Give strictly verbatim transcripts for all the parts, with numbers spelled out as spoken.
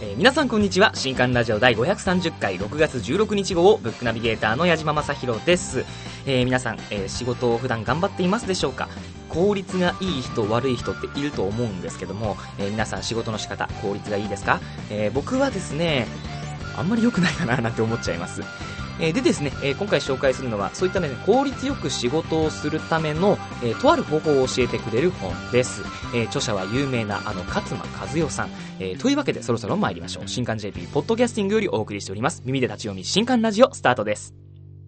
えー、皆さんこんにちは。新刊ラジオだいごひゃくさんじゅっかいろくがつじゅうろくにち号ブックナビゲーターの矢島正宏です。えー、皆さん、えー、仕事を普段頑張っていますでしょうか。効率がいい人悪い人っていると思うんですけども、えー、皆さん仕事の仕方効率がいいですか。えー、僕はですねあんまり良くないかななんて思っちゃいます。えー、でですね、えー、今回紹介するのはそういったね効率よく仕事をするための、えー、とある方法を教えてくれる本です。えー、著者は有名なあの勝間和代さん、えー、というわけでそろそろ参りましょう。新刊 ジェーピー ポッドキャスティングよりお送りしております耳で立ち読み新刊ラジオスタートです。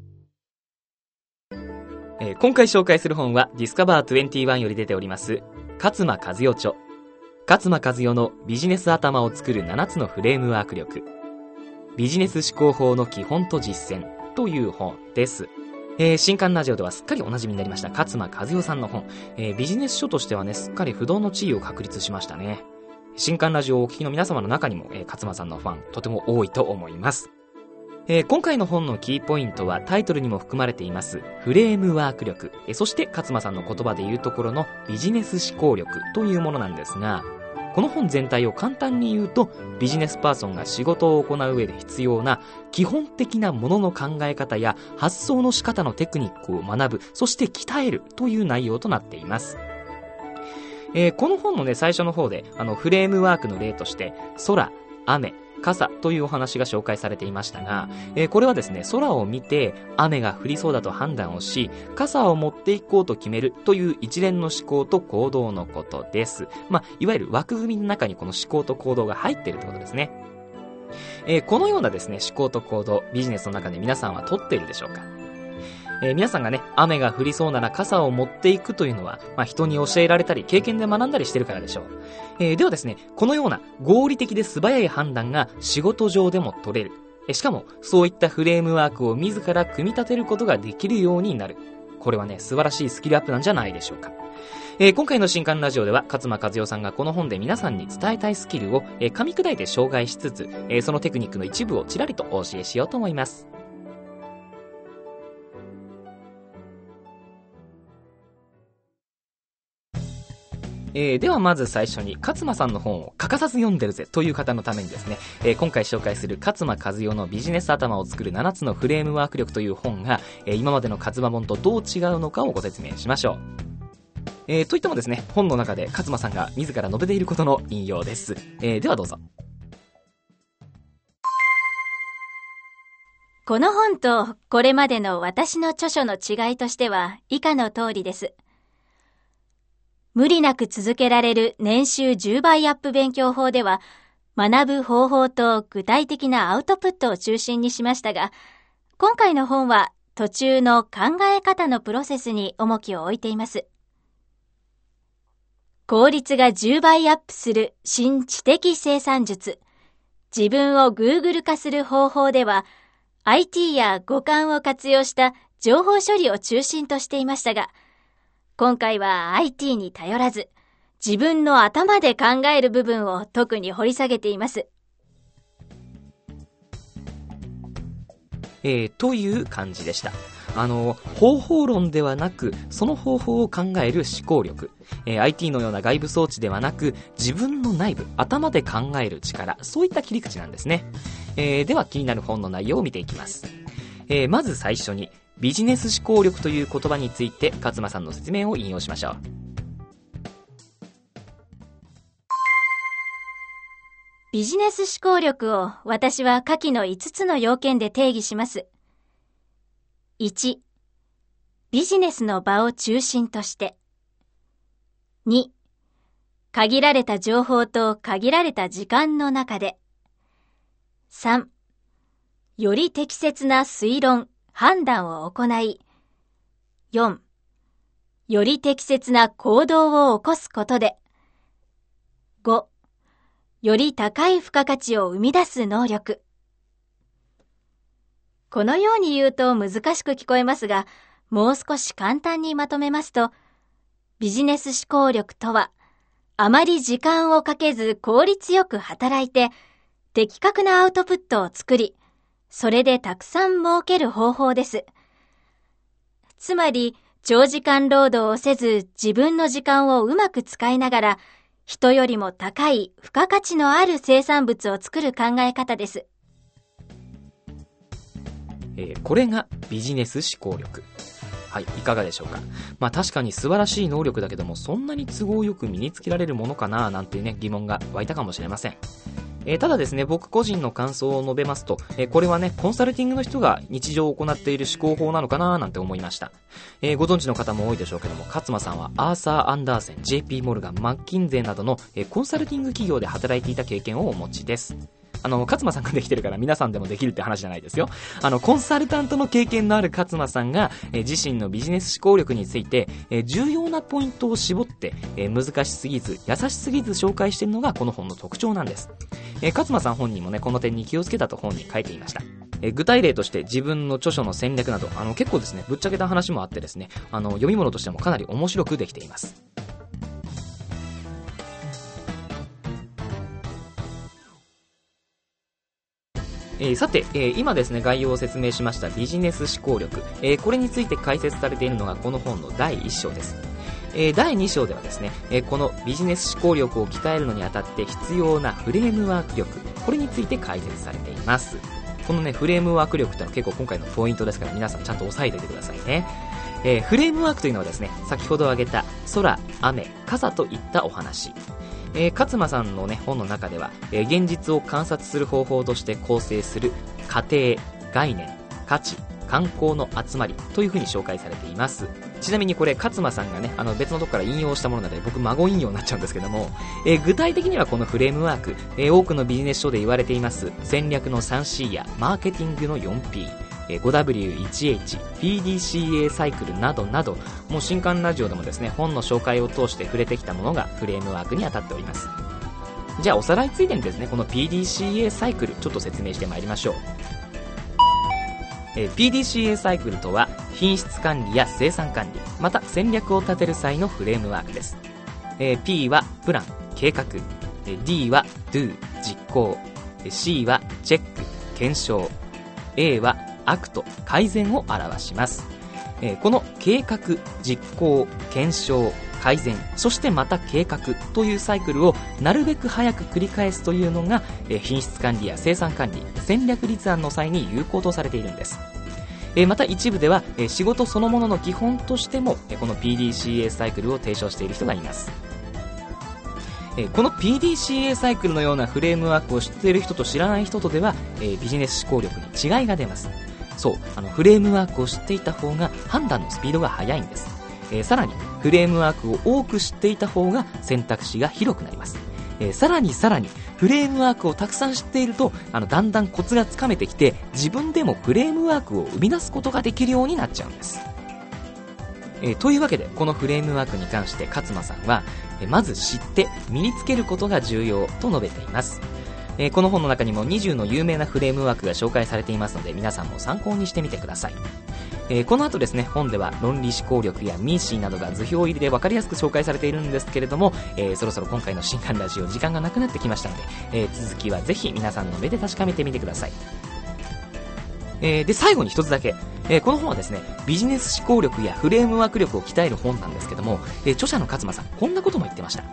えー、今回紹介する本はディスカバーにじゅういちより出ております勝間和代著、勝間和代のビジネス頭を作るななつのフレームワーク力、ビジネス思考法の基本と実践という本です。えー、新刊ラジオではすっかりおなじみになりました勝間和代さんの本、えー、ビジネス書としてはねすっかり不動の地位を確立しましたね。新刊ラジオをお聞きの皆様の中にも、えー、勝間さんのファンとても多いと思います。えー、今回の本のキーポイントはタイトルにも含まれていますフレームワーク力、えー、そして勝間さんの言葉で言うところのビジネス思考力というものなんですが、この本全体を簡単に言うとビジネスパーソンが仕事を行う上で必要な基本的なものの考え方や発想の仕方のテクニックを学ぶ、そして鍛えるという内容となっています。えー、この本のね最初の方であのフレームワークの例として空、雨、傘というお話が紹介されていましたが、えー、これはですね空を見て雨が降りそうだと判断をし傘を持っていこうと決めるという一連の思考と行動のことです。まあ、いわゆる枠組みの中にこの思考と行動が入っているということですね。えー、このようなですね思考と行動、ビジネスの中で皆さんは取っているでしょうか。えー、皆さんがね雨が降りそうなら傘を持っていくというのは、まあ、人に教えられたり経験で学んだりしてるからでしょう。えー、ではですねこのような合理的で素早い判断が仕事上でも取れる、えー、しかもそういったフレームワークを自ら組み立てることができるようになる、これはね素晴らしいスキルアップなんじゃないでしょうか。えー、今回の新刊ラジオでは勝間和代さんがこの本で皆さんに伝えたいスキルを、えー、噛み砕いて紹介しつつ、えー、そのテクニックの一部をちらりとお教えしようと思います。えー、ではまず最初に勝間さんの本を欠かさず読んでるぜという方のためにですね、えー、今回紹介する勝間和代のビジネス頭を作るななつのフレームワーク力という本が、えー、今までの勝間本とどう違うのかをご説明しましょう。えー、といってもですね本の中で勝間さんが自ら述べていることの引用です。えー、ではどうぞ。 この本とこれまでの私の著書の違いとしては以下の通りです。無理なく続けられる年収じゅうばいアップ勉強法では、学ぶ方法と具体的なアウトプットを中心にしましたが、今回の本は途中の考え方のプロセスに重きを置いています。効率がじゅうばいアップする新知的生産術、自分を Google 化する方法では、アイティー や五感を活用した情報処理を中心としていましたが、今回は アイティー に頼らず、自分の頭で考える部分を特に掘り下げています。 えー、という感じでした。あの方法論ではなくその方法を考える思考力、えー、アイティー のような外部装置ではなく自分の内部頭で考える力、そういった切り口なんですね。えー、では気になる本の内容を見ていきます。えー、まず最初にビジネス思考力という言葉について勝間さんの説明を引用しましょう。 ビジネス思考力を私は下記のいつつの要件で定義します。いち、ビジネスの場を中心として。に、限られた情報と限られた時間の中で。さん、より適切な推論、判断を行い。よん、より適切な行動を起こすことで。ご、より高い付加価値を生み出す能力。このように言うと難しく聞こえますが、もう少し簡単にまとめますと、ビジネス思考力とは、あまり時間をかけず効率よく働いて、的確なアウトプットを作り、それでたくさん儲ける方法です。つまり、長時間労働をせず自分の時間をうまく使いながら、 人よりも高い付加価値のある生産物を作る考え方です。 えー、これがビジネス思考力。はい、いかがでしょうか。まあ確かに素晴らしい能力だけども、そんなに都合よく身につけられるものかななんていうね、疑問が湧いたかもしれません。えー、ただですね、僕個人の感想を述べますと、えー、これはね、コンサルティングの人が日常行っている思考法なのかななんて思いました。えー、ご存知の方も多いでしょうけども、勝間さんはアーサー・アンダーセン、ジェイピー モルガン、マッキンゼーなどの、えー、コンサルティング企業で働いていた経験をお持ちです。あの、勝間さんができてるから皆さんでもできるって話じゃないですよ。あの、コンサルタントの経験のある勝間さんが、えー、自身のビジネス思考力について、えー、重要なポイントを絞って、えー、難しすぎず、優しすぎず紹介しているのがこの本の特徴なんです。えー、勝間さん本人もね、この点に気をつけたと本に書いていました。えー、具体例として自分の著書の戦略など、あの、結構ですね、ぶっちゃけた話もあってですね、あの、読み物としてもかなり面白くできています。えー、さて、えー、今ですね、概要を説明しましたビジネス思考力、えー、これについて解説されているのがこの本のだいいっ章です。えー、だいに章ではですね、えー、このビジネス思考力を鍛えるのにあたって必要なフレームワーク力、これについて解説されています。このね、フレームワーク力ってのは結構今回のポイントですから、皆さんちゃんと押さえておいてくださいね。えー、フレームワークというのはですね、先ほど挙げた空、雨、傘といったお話。えー、勝間さんのね、本の中では、えー、現実を観察する方法として構成する過程、概念、価値、観光の集まりというふうに紹介されています。ちなみにこれ勝間さんがね、あの別のとこから引用したものなので僕孫引用になっちゃうんですけども、えー、具体的にはこのフレームワーク、えー、多くのビジネス書で言われています戦略の スリーシー やマーケティングの フォーピー、えー、ファイブダブリューワンエイチ、ピーディーシーエー サイクルなどなど、もう新刊ラジオでもですね、本の紹介を通して触れてきたものがフレームワークに当たっております。じゃあおさらいついでにですね、この ピーディーシーエー サイクルちょっと説明してまいりましょう。えー、ピーディーシーエー サイクルとは品質管理や生産管理、また戦略を立てる際のフレームワークです。えー、P はプラン、計画、えー、D は Do、実行、えー、C はチェック、検証、A はアクト、改善を表します。えー、この計画、実行、検証、改善、そしてまた計画というサイクルをなるべく早く繰り返すというのが、えー、品質管理や生産管理、戦略立案の際に有効とされているんです。えー、また一部では、えー、仕事そのものの基本としても、えー、この ピーディーシーエー サイクルを提唱している人がいます。えー、この ピーディーシーエー サイクルのようなフレームワークを知っている人と知らない人とでは、えー、ビジネス思考力に違いが出ます。そう、あのフレームワークを知っていた方が判断のスピードが速いんです。えー、さらにフレームワークを多く知っていた方が選択肢が広くなります。えー、さらにさらにフレームワークをたくさん知っていると、あのだんだんコツがつかめてきて、自分でもフレームワークを生み出すことができるようになっちゃうんです。えー、というわけでこのフレームワークに関して勝間さんは、えー、まず知って身につけることが重要と述べています。えー、この本の中にもにじゅうの有名なフレームワークが紹介されていますので、皆さんも参考にしてみてください。えー、この後ですね、本では論理思考力やミーシーなどが図表入りで分かりやすく紹介されているんですけれども、えー、そろそろ今回の新刊ラジオ時間がなくなってきましたので、えー、続きはぜひ皆さんの目で確かめてみてください。えー、で最後に一つだけ、えー、この本はですね、ビジネス思考力やフレームワーク力を鍛える本なんですけども、えー、著者の勝間さんこんなことも言ってました。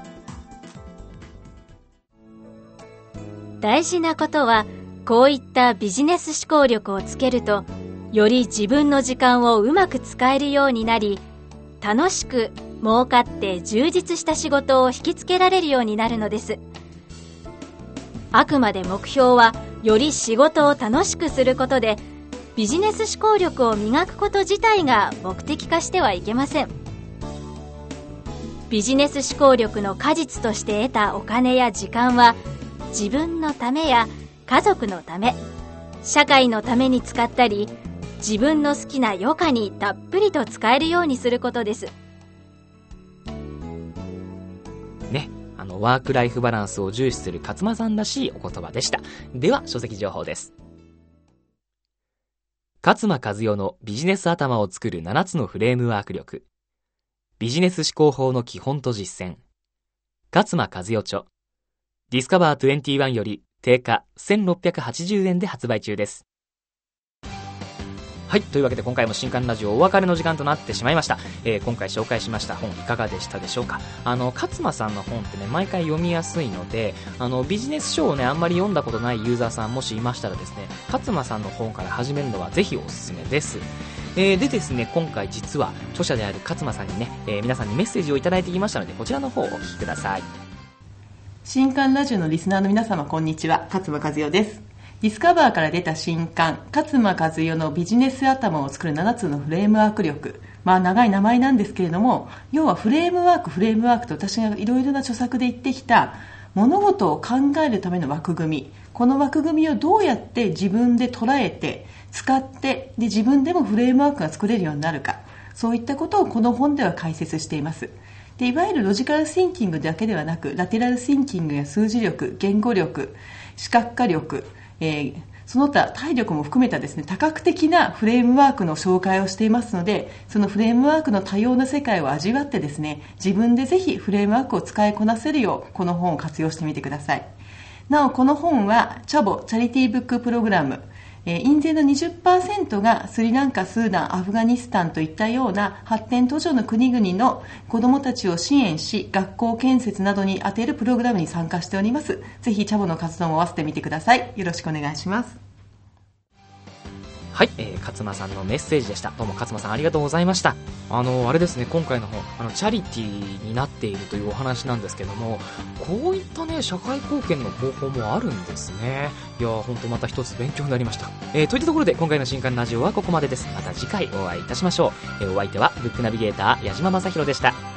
大事なことは、こういったビジネス思考力をつけると、より自分の時間をうまく使えるようになり、楽しく儲かって充実した仕事を引きつけられるようになるのです。あくまで目標は、より仕事を楽しくすることで、ビジネス思考力を磨くこと自体が目的化してはいけません。ビジネス思考力の果実として得たお金や時間は、自分のためや家族のため、社会のために使ったり、自分の好きな余暇にたっぷりと使えるようにすることです。 ね、あのワークライフバランスを重視する勝間さんらしいお言葉でした。では書籍情報です。勝間和代のビジネス頭を作るななつのフレームワーク力、ビジネス思考法の基本と実践、勝間和代著、ディスカバーにじゅういちより定価せんろっぴゃくはちじゅうえんで発売中です。 はい、というわけで今回も新刊ラジオお別れの時間となってしまいました。えー、今回紹介しました本いかがでしたでしょうか。あの勝間さんの本ってね毎回読みやすいので、あのビジネス書をねあんまり読んだことないユーザーさんもしいましたらですね、勝間さんの本から始めるのはぜひおすすめです。えー、でですね、今回実は著者である勝間さんにね、えー、皆さんにメッセージをいただいてきましたので、こちらの方をお聞きください。 新刊ラジオのリスナーの皆様、こんにちは。勝間和代です。ディスカバーから出た新刊、勝間和代のビジネス頭を作るななつのフレームワーク力。まあ長い名前なんですけれども、要はフレームワーク、フレームワークと私がいろいろな著作で言ってきた物事を考えるための枠組み。この枠組みをどうやって自分で捉えて、使って、で自分でもフレームワークが作れるようになるか。そういったことをこの本では解説しています。でいわゆるロジカルシンキングだけではなく、ラテラルシンキングや数字力、言語力、視覚化力、えー、その他体力も含めたですね、多角的なフレームワークの紹介をしていますので、そのフレームワークの多様な世界を味わってですね、自分でぜひフレームワークを使いこなせるよう、この本を活用してみてください。なお、この本はチャボチャリティーブックプログラム、えー、印税の にじゅっパーセント がスリランカ、スーダン、アフガニスタンといったような発展途上の国々の子どもたちを支援し、学校建設などに充てるプログラムに参加しております。ぜひチャボの活動も合わせてみてください。よろしくお願いします。 はい、えー、勝間さんのメッセージでした。どうも勝間さんありがとうございました。あのあれですね、今回の本、あのチャリティーになっているというお話なんですけども、こういったね社会貢献の方法もあるんですね。いやー、本当また一つ勉強になりました。えー、といったところで今回の新刊ラジオはここまでです。また次回お会いいたしましょう。えー、お相手はブックナビゲーター矢島正宏でした。